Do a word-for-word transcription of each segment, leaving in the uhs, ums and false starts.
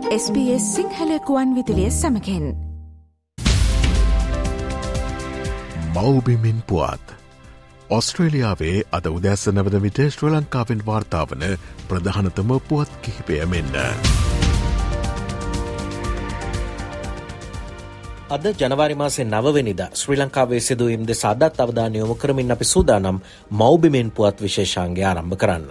S B S Sinhala ගුවන් විදුලිය සමගින් මව්බිමින් පුවත් ඔස්ට්‍රේලියාවේ අද උදැස්ස නවද විට ශ්‍රී ලංකාවෙන් වාර්තාවන ප්‍රධානතම පුවත් කිහිපය මෙන්න. අද ජනවාරි මාසේ නවවෙනිදා ශ්‍රී ලංකාවේ සිදුවීම් දෙස අදත් අවධානය යොමු කරමින් අපි සූදානම් මව්බිමින් පුවත් විශේෂාංගය ආරම්භ කරන්න.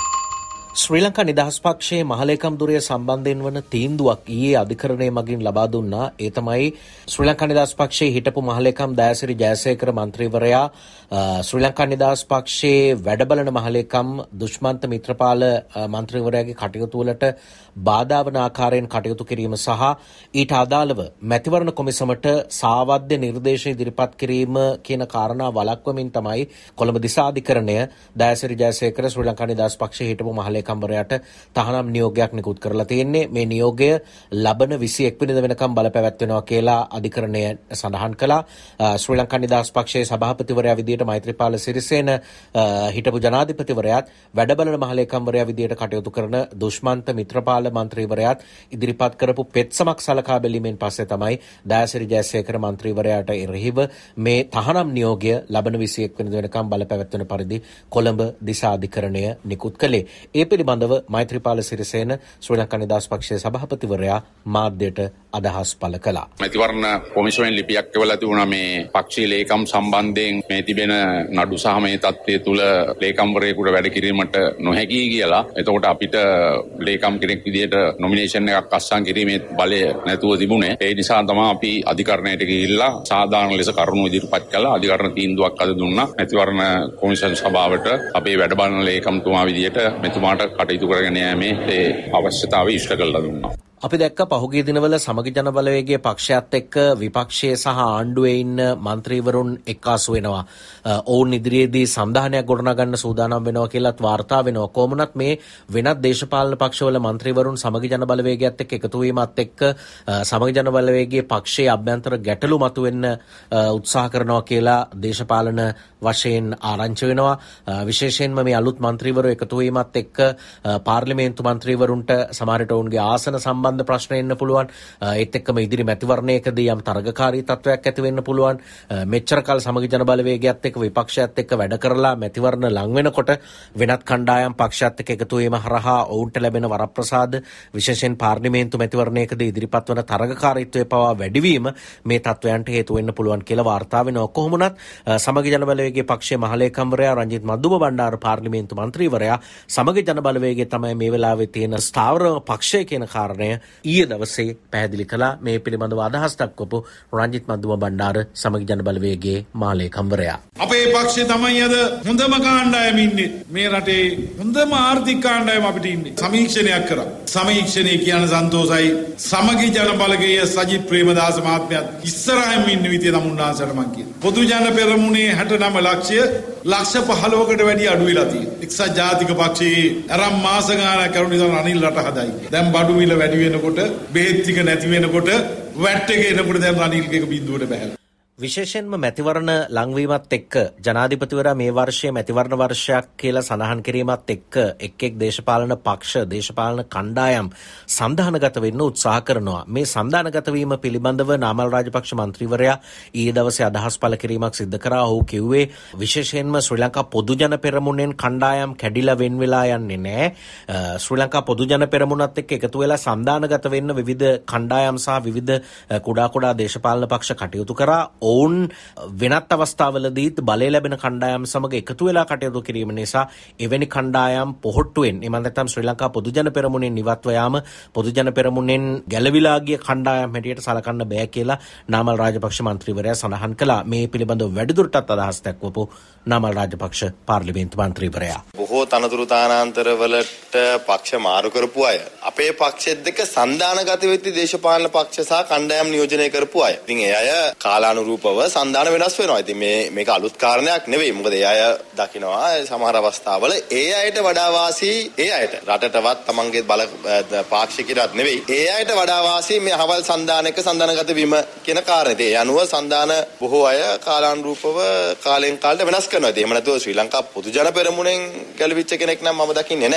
ශ්‍රී ලංකා නිදහස් පක්ෂයේ මහලේකම් දුරය සම්බන්ධයෙන් වන තීන්දුවක් ඊයේ අධිකරණය මගින් ලබා දුන්නා. ඒ තමයි ශ්‍රී ලංකා නිදහස් පක්ෂයේ හිටපු මහලේකම් දයාසිරි ජයසේකර මන්ත්‍රීවරයා ශ්‍රී ලංකා නිදහස් පක්ෂයේ වැඩබලන මහලේකම් දුෂ්මන්ත මිත්‍රපාල මන්ත්‍රීවරයාගේ කටයුතු වලට බාධා වන ආකාරයෙන් කටයුතු කිරීම සහ ඊට අදාළව මැතිවරණ කොමිසමට සාවද්‍ය නිර්දේශ ඉදිරිපත් කිරීම කියන කාරණා වළක්වමින් තමයි කොළඹ දිසාධිකරණය දයාසිරි ජයසේකර ශ්‍රී ලංකා නිදහස් පක්ෂයේ හිටපු මහලේකම්වරයාට තහනම් නියෝගයක් නිකුත් කරලා තියෙන්නේ. මේ නියෝගය ලබන විසි එක් වෙනිදා වෙනකම් බලපැවැත්වෙනවා කියලා අධිකරණය සඳහන් කළා. ශ්‍රී ලංකා නිදහස් පක්ෂයේ සභාපතිවරයා විදියට මෛත්‍රීපාල සිරිසේන හිටපු ජනාධිපතිවරයාත් වැඩබලන මහලේකම්වරයා විදියට කටයුතු කරන දුෂ්මන්ත මිත්‍රපාල මන්ත්‍රීවරයාත් ඉදිරිපත් කරපු පෙත්සමක් සලකා බැලීමෙන් පස්සේ තමයි දයාසිරි ජයසේකර මන්ත්‍රීවරයාට එරෙහිව මේ තහනම් නියෝගය ලබන විසි එක් වෙනිදා වෙනකම් බලපැවැත්වෙන පරිදි කොළඹ දිසාධිකරණය නිකුත් කළේ. ඒ පිළිබඳව මෛත්‍රීපාල සිරිසේන ශ්‍රී ලංකා නිදහස් පක්ෂයේ සභාපතිවරයා මාධ්‍යයට අදහස් පළ කළා. මැතිවරණ කොමිෂුවෙන් ලිපියක් එවලා තිබුණා මේ පක්ෂීය ලේකම් සම්බන්ධයෙන් මේ තිබෙන නඩු සහ මේ තත්ත්වය තුළ ලේකම්වරයෙකුට වැඩ කිරීමට නොහැකි කියලා. එතකොට අපිට ලේකම් කෙනෙක් විදියට නොමිනේෂන් එකක් අත්සන් කිරීමේ බලය නැතුව තිබුණේ. ඒ නිසා තමයි අපි අධිකරණයට ගිහිල්ලා සාධාරණ ලෙස කරුණු ඉදිරිපත් කළා. අධිකරණ තීන්දුවක් අද දුන්නා. මැතිවරණ කොමිෂන් සභාවට අපේ වැඩබලන ලේකම්තුමා විදියට මෙතුමාට කටයුතු කරගෙන යෑමේ ඒ අවශ්‍යතාවය ඉෂ්ට කළා දුන්නා. අපි දැක්ක පහුගිය දිනවල සමගි ජන බලවේගයේ පක්ෂයත් එක්ක විපක්ෂයේ සහ ආණ්ඩුවේ ඉන්න മന്ത്രിවරුන් එක්කාසු වෙනවා. ඔවුන් ඉදිරියේදී සම්දානයක් ගොඩනගන්න සූදානම් වෙනවා කියලාත් වාර්තා වෙනවා. කොහොමනත් මේ වෙනත් දේශපාලන පක්ෂවල മന്ത്രിවරුන් සමගි ජන බලවේගයත් එක්ක එකතු වීමත් එක්ක සමගි ජන බලවේගයේ පක්ෂයේ අභ්‍යන්තර ගැටලු මතුවෙන්න උත්සාහ කරනවා කියලා දේශපාලන වශයෙන් ආරංචි වෙනවා. විශේෂයෙන්ම මේ අලුත් മന്ത്രിවරු එකතු වීමත් එක්ක පාර්ලිමේන්තු മന്ത്രിවරුන්ට සමහරට ඔවුන්ගේ ආසන සම්බන්ධ ප්‍රශ්න එන්න පුළුවන්. ඒත් එක්කම ඉදිරි මැතිවරණයකදී යම් තරගකාරී තත්වයක් ඇති වෙන්න පුළුවන්. මෙච්චර කල් සමගි ජන බලවේගයත් එක්ක විපක්ෂයත් එක්ක වැඩ කරලා මැතිවරණ ලං වෙනකොට වෙනත් කණ්ඩායම් පක්ෂයත් එක්ක එකතු වීම හරහා ඔවුන්ට ලැබෙන වරප්‍රසාද විශේෂයෙන් පාර්ලිමේන්තු මැතිවරණයකදී ඉදිරිපත් වන තරගකාරීත්වය පවා වැඩිවීම මේ තත්වයන්ට හේතු වෙන්න පුළුවන් කියලා වාර්තා වෙනවා. කොහොමුණත් සමගි ජන බලවේගයේ පක්ෂයේ මහලේකම්වරයා රංජිත් මද්දුම බණ්ඩාර පාර්ලිමේන්තු මන්ත්‍රීවරයා සමගි ජන බලවේගයේ තමයි මේ වෙලාවේ තියෙන ස්ථාවර පක්ෂය කියන කාරණය ඊයේ දවසේ පැහැදිලි කළා. මේ පිළිබඳව අදහස් දක්වපු රංජිත් මද්දුම බණ්ඩාර සමගි ජන බලවේගයේ මහලේකම්වරයා. අපේ පක්ෂය තමයි අද හොඳම කාණ්ඩායම ඉන්නේ. මේ රටේ හොඳම ආර්ථික කාණ්ඩායම අපිට ඉන්නේ. සමීක්ෂණයක් කරා. සමීක්ෂණය කියන සන්තෝෂයි. සමගි ජන බලවේගයේ සජිත් ප්‍රේමදාස මහත්මයාත් ඉස්සරහින් ඉන්න විදිය නම් උන්වහන්සේට මම කියනවා. පොදු ජන පෙරමුණේ හැට නවය ලක්ෂය ලක්ෂ පහළොවකට වැඩි අඩු වෙලා තියෙනවා. එක්සත් ජාතික පක්ෂයේ අරම් මාස ගානක් කරුණ ඉඳන් අනිල් රට හදයි. දැන් බඩු මිල වැඩි වෙනකොට බෙහෙත් ටික නැති වෙනකොට වැට් එක එනකොට දැන් රනිල් එක බිඳුවට බහැලා. විශේෂයෙන්ම මැතිවරණ ලංවීමත් එක්ක ජනාධිපතිවරයා මේ වර්ෂයේ මැතිවරණ වර්ෂයක් කියලා සඳහන් කිරීමත් එක්ක එක් එක් දේශපාලන පක්ෂ දේශපාලන කණ්ඩායම් සම්දානගත වෙන්න උත්සාහ කරනවා. මේ සම්දානගත වීම පිළිබඳව නාමල් රාජපක්ෂ මන්ත්‍රීවරයා ඊයේ දවසේ අදහස් පළ කිරීමක් සිදු කරා. ඔහු කිව්වේ විශේෂයෙන්ම ශ්‍රී ලංකා පොදු ජන පෙරමුණෙන් කණ්ඩායම් කැඩිලා වෙන් වෙලා යන්නේ නැහැ. ශ්‍රී ලංකා පොදු ජන පෙරමුණත් එක්ක එකතු වෙලා සම්දානගත වෙන්න විවිධ කණ්ඩායම් සහ විවිධ කුඩා කුඩා දේශපාලන පක්ෂ කටයුතු කරා. ඔවුන් වෙනත් අවස්ථාවලදීත් බලය ලැබෙන කණ්ඩායම් සමග එකතු වෙලා කටයුතු කිරීම නිසා එවැනි කණ්ඩායම් පොහොට්ටුවෙන් එමන් නැත්නම් ශ්‍රී ලංකා පොදු ජන පෙරමුණෙන් ඉවත්ව යාම පොදු ජන පෙරමුණෙන් ගැලවිලා ගිය කණ්ඩායම් හැටියට සලකන්න බෑ කියලා නාමල් රාජපක්ෂ මන්ත්‍රීවරයා සඳහන් කළා. මේ පිළිබඳව වැඩිදුරටත් අදහස් දක්වපු නාමල් රාජපක්ෂ පාර්ලිමේන්තු මන්ත්‍රීවරයා. බොහෝ තනතුරු තානාන්තරවලට පක්ෂ මාරු කරපු අය අපේ පක්ෂෙත් දෙක සන්දානගත වෙච්ච දේශපාලන පක්ෂ සහ කණ්ඩායම් නියෝජනය කරපු අය. ඉතින් ඒ අය කාලානුරූප රූපව සන්දාන වෙනස් වෙනවා. ඉතින් මේ මේක අලුත් කාරණයක් නෙවෙයි. මොකද ඒ අය දකිනවා සමහර අවස්ථාවල ඒ අයට වඩා වාසි ඒ අයට රටටවත් තමන්ගේ බල පාක්ෂිකයන්වත් නෙවෙයි. ඒ අයට වඩා වාසි මේ හවල් සන්දානයක සන්දානගත වීම කියන කාරණේ. ඒ අනුව සන්දාන බොහෝ අය කාලානුරූපව කාලෙන් කාලට වෙනස් කරනවා. ඉතින් එහෙම නැතුව ශ්‍රී ලංකා පොදු ජන පෙරමුණෙන් ගැලවිච්ච කෙනෙක් නම් මම දකින්නේ නැහැ.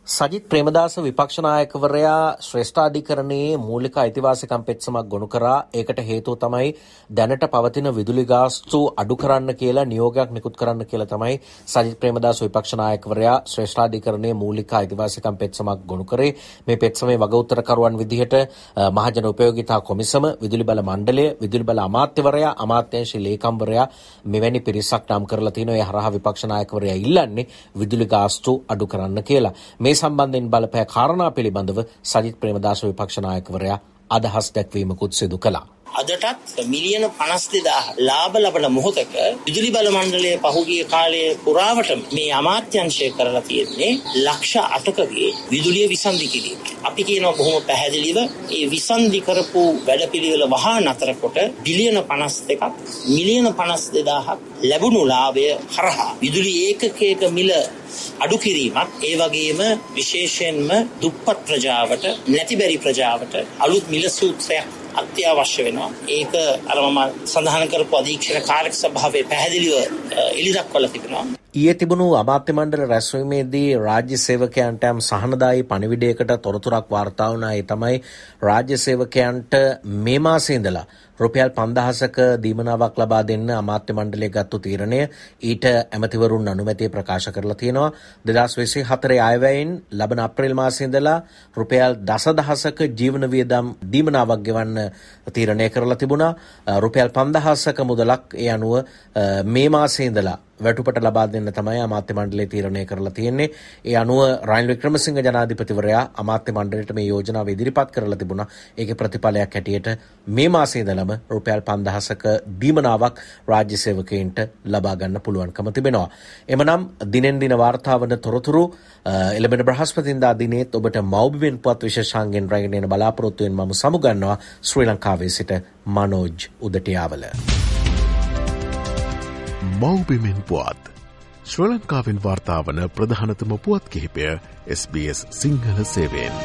සජිත් ප්‍රේමදාස විපක්ෂ නායකවරයා ශ්‍රේෂ්ඨාධිකරණයේ මූලික අයිතිවාසිකම් පෙත්සමක් ගොනු කරා. ඒකට හේතුව තමයි දැනට පවතින විදුලි ගාස්තු අඩු කරන්න කියලා නියෝගයක් නිකුත් කරන්න කියලා තමයි සජිත් ප්‍රේමදාස විපක්ෂ නායකවරයා ශ්‍රේෂ්ඨාධිකරණයේ මූලික අයිතිවාසිකම් පෙත්සමක් ගොනු කරේ. මේ පෙත්සමේ වගඋත්තරකරුවන් විදිහට මහජන උපයෝගිතා කොමිසම, විදුලි බල මණ්ඩලය, විදුලි බල අමාත්‍යවරයා, අමාත්‍යාංශ ලේකම්වරයා මෙවැනි පිරිසක් නම් කරලා තිනවා. ඒ හරහා විපක්ෂ නායකවරයා ඉල්ලන්නේ විදුලි ගාස්තු අඩු කරන්න කියලා. මේ සම්බන්ධයෙන් බලපෑ කාරණා පිළිබඳව සජිත් ප්‍රේමදාස විපක්ෂ නායකවරයා අදහස් දැක්වීමකුත් සිදු කළා. අදටත් මිලියන පනස් දෙදාහ ලාභ ලබන මොහොතක විදුලි බල මණ්ඩලයේ පහුගිය කාලයේ පුරාවටම මේ අමාත්‍යංශය කරලා තියෙන්නේ ලක්ෂ අටකගේ විදුලිය විසන්ධි කිරීම. අපි කියනවා බොහොම පැහැදිලිව මේ විසන්ධි කරපු වැඩපිළිවෙල වහා නතර කොට බිලියන පනස් දෙකක් මිලියන පනස් දෙදාහක් ලැබුණු ලාභය හරහා විදුලි ඒකකයක මිල අඩු කිරීමක්, ඒ වගේම විශේෂයෙන්ම දුප්පත් ප්‍රජාවට, නැතිබැරි ප්‍රජාවට අලුත් මිල සූත්‍රයක් අත්‍යවශ්‍ය වෙනවා. ඒක අර මම සඳහන් කරපු අධීක්ෂණ කාර්ය සභාවේ පැහැදිලිව එළිදක්වලා තිබෙනවා. ඊයේ තිබුණු අමාත්‍ය මණ්ඩල රැස්වීමේදී රාජ්‍ය සේවකයන්ට යම් සහනදායී පණිවිඩයකට තොරතුරක් වාර්තා වුණා. ඒ තමයි රාජ්‍ය සේවකයන්ට මේ මාසේ ඉඳලා රුපියල් පන්දහසක දීමනාවක් ලබා දෙන්න අමාත්‍ය මණ්ඩලය ගත්තු තීරණය ඊට ඇමතිවරුන් අනුමැතිය ප්‍රකාශ කරලා තියෙනවා. දෙදහස් විසිහතරේ අයවැයෙන් ලබන අප්‍රේල් මාසයේ ඉඳලා රුපියල් දසදහසක ජීවන වියදම් දීමනාවක් ගෙවන්න තීරණය කරලා තිබුණා. රුපියල් පන්දහසක මුදලක් ඒ අනුව මේ මාසයේ ඉඳලා වැටුපට ලබා දෙන්න තමයි අමාත්‍ය මණ්ඩලය තීරණය කරලා තියෙන්නේ. ඒ අනුව රනිල් වික්‍රමසිංහ ජනාධිපතිවරයා අමාත්‍ය මණ්ඩලයට මේ යෝජනාව ඉදිරිපත් කරලා තිබුණා. ඒකේ ප්‍රතිඵලයක් හැටියට මේ මාසයේ ඉඳලම රුපියල් පන්දහසක දීමනාවක් රාජ්‍ය සේවකයන්ට ලබා ගන්න පුළුවන්කම තිබෙනවා. එමනම් දිනෙන් දින වාර්තා වන තොරතුරු එළඹෙන බ්‍රහස්පතින්දා දිනේත් ඔබට මෞබිමෙන් පුවත් විශේෂාංගෙන් රැගෙන එන බලාපොරොත්තුවෙන් මම සමුගන්නවා. ශ්‍රී ලංකාවේ සිට මනෝජ් උදටියාවල. මෞබිමෙන් පුවත් ශ්‍රී ලංකාවෙන් වාර්තාවන ප්‍රධානතම පුවත් කිහිපය එස් බී එස් සිංහල සේවයෙන්.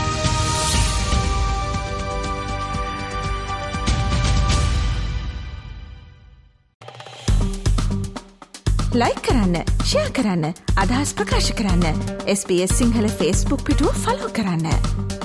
ලයික් කරන්න, ෂෙයා කරන්න, අදහස් ප්‍රකාශ කරන්න. S B S Sinhala Facebook පිටුව ෆලෝ කරන්න.